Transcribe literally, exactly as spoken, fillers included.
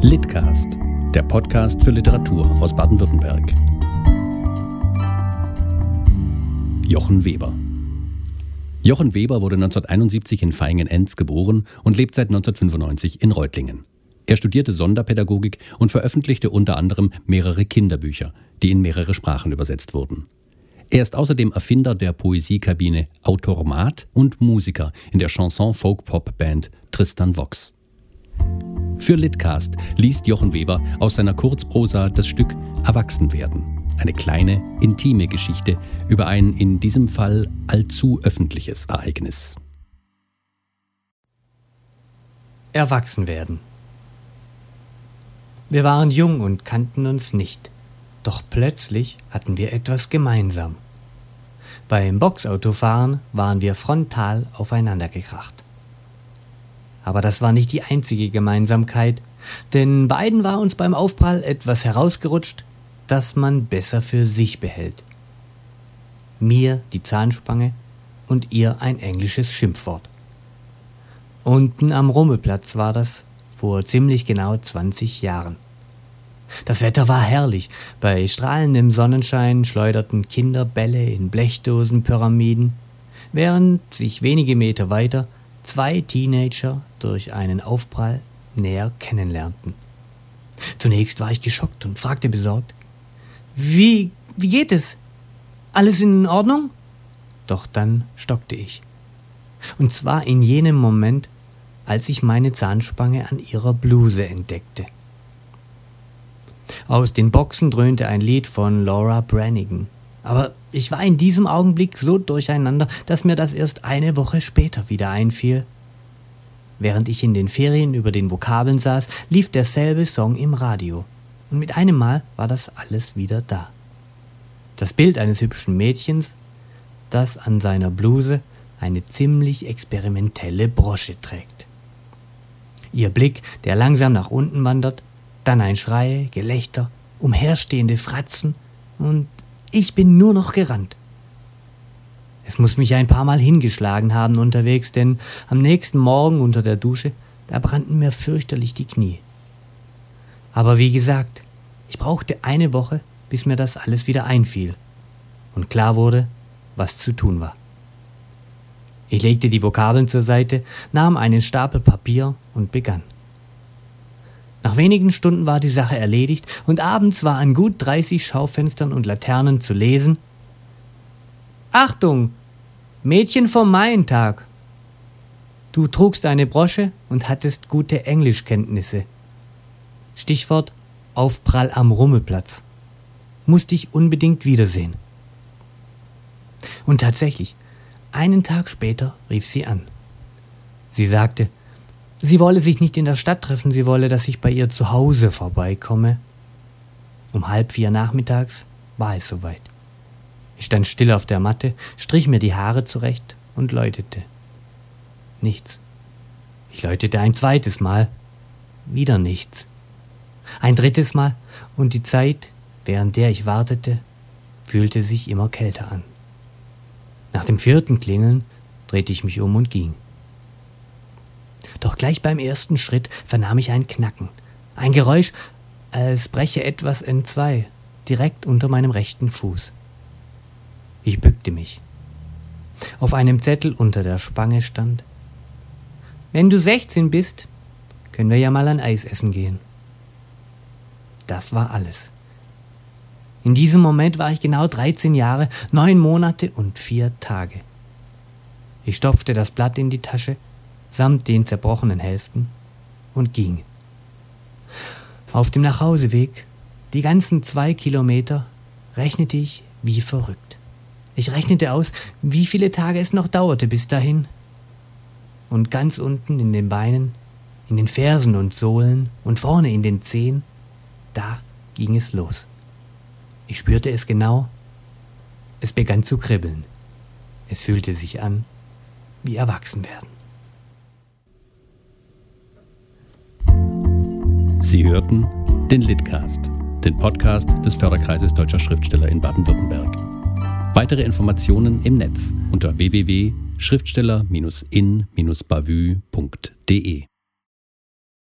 Litcast, der Podcast für Literatur aus Baden-Württemberg. Jochen Weber. Jochen Weber wurde neunzehnhunderteinundsiebzig in Vaihingen-Enz geboren und lebt seit neunzehnhundertfünfundneunzig in Reutlingen. Er studierte Sonderpädagogik und veröffentlichte unter anderem mehrere Kinderbücher, die in mehrere Sprachen übersetzt wurden. Er ist außerdem Erfinder der Poesiekabine Autormat und Musiker in der Chanson-Folk-Pop-Band Tristan Vox. Für Litcast liest Jochen Weber aus seiner Kurzprosa das Stück Erwachsenwerden, eine kleine, intime Geschichte über ein in diesem Fall allzu öffentliches Ereignis. Erwachsenwerden. Wir waren jung und kannten uns nicht. Doch plötzlich hatten wir etwas gemeinsam. Beim Boxautofahren waren wir frontal aufeinander gekracht. Aber das war nicht die einzige Gemeinsamkeit, denn beiden war uns beim Aufprall etwas herausgerutscht, das man besser für sich behält. Mir die Zahnspange und ihr ein englisches Schimpfwort. Unten am Rummelplatz war das, vor ziemlich genau zwanzig Jahren. Das Wetter war herrlich. Bei strahlendem Sonnenschein schleuderten Kinder Bälle in Blechdosenpyramiden, während sich wenige Meter weiter zwei Teenager durch einen Aufprall näher kennenlernten. Zunächst war ich geschockt und fragte besorgt: Wie, wie geht es? Alles in Ordnung? Doch dann stockte ich. Und zwar in jenem Moment, als ich meine Zahnspange an ihrer Bluse entdeckte. Aus den Boxen dröhnte ein Lied von Laura Branigan. Aber ich war in diesem Augenblick so durcheinander, dass mir das erst eine Woche später wieder einfiel. Während ich in den Ferien über den Vokabeln saß, lief derselbe Song im Radio. Und mit einem Mal war das alles wieder da. Das Bild eines hübschen Mädchens, das an seiner Bluse eine ziemlich experimentelle Brosche trägt. Ihr Blick, der langsam nach unten wandert, dann ein Schrei, Gelächter, umherstehende Fratzen und ich bin nur noch gerannt. Es muss mich ein paar Mal hingeschlagen haben unterwegs, denn am nächsten Morgen unter der Dusche, da brannten mir fürchterlich die Knie. Aber wie gesagt, ich brauchte eine Woche, bis mir das alles wieder einfiel und klar wurde, was zu tun war. Ich legte die Vokabeln zur Seite, nahm einen Stapel Papier und begann. Nach wenigen Stunden war die Sache erledigt und abends war an gut dreißig Schaufenstern und Laternen zu lesen: Achtung! Mädchen vom Maientag! Du trugst eine Brosche und hattest gute Englischkenntnisse. Stichwort Aufprall am Rummelplatz. Muss dich unbedingt wiedersehen. Und tatsächlich, einen Tag später rief sie an. Sie sagte, sie wolle sich nicht in der Stadt treffen, sie wolle, dass ich bei ihr zu Hause vorbeikomme. Um halb vier nachmittags war es soweit. Ich stand still auf der Matte, strich mir die Haare zurecht und läutete. Nichts. Ich läutete ein zweites Mal. Wieder nichts. Ein drittes Mal und die Zeit, während der ich wartete, fühlte sich immer kälter an. Nach dem vierten Klingeln drehte ich mich um und ging. Doch gleich beim ersten Schritt vernahm ich ein Knacken. Ein Geräusch, als breche etwas entzwei, direkt unter meinem rechten Fuß. Ich bückte mich. Auf einem Zettel unter der Spange stand: Wenn du sechzehn bist, können wir ja mal ein Eis essen gehen. Das war alles. In diesem Moment war ich genau dreizehn Jahre, neun Monate und vier Tage. Ich stopfte das Blatt in die Tasche, samt den zerbrochenen Hälften, und ging. Auf dem Nachhauseweg, die ganzen zwei Kilometer, rechnete ich wie verrückt. Ich rechnete aus, wie viele Tage es noch dauerte bis dahin. Und ganz unten in den Beinen, in den Fersen und Sohlen und vorne in den Zehen, da ging es los. Ich spürte es genau. Es begann zu kribbeln. Es fühlte sich an wie Erwachsenwerden. Sie hörten den Litcast, den Podcast des Förderkreises Deutscher Schriftsteller in Baden-Württemberg. Weitere Informationen im Netz unter w w w punkt schriftsteller Bindestrich in Bindestrich bavü punkt de.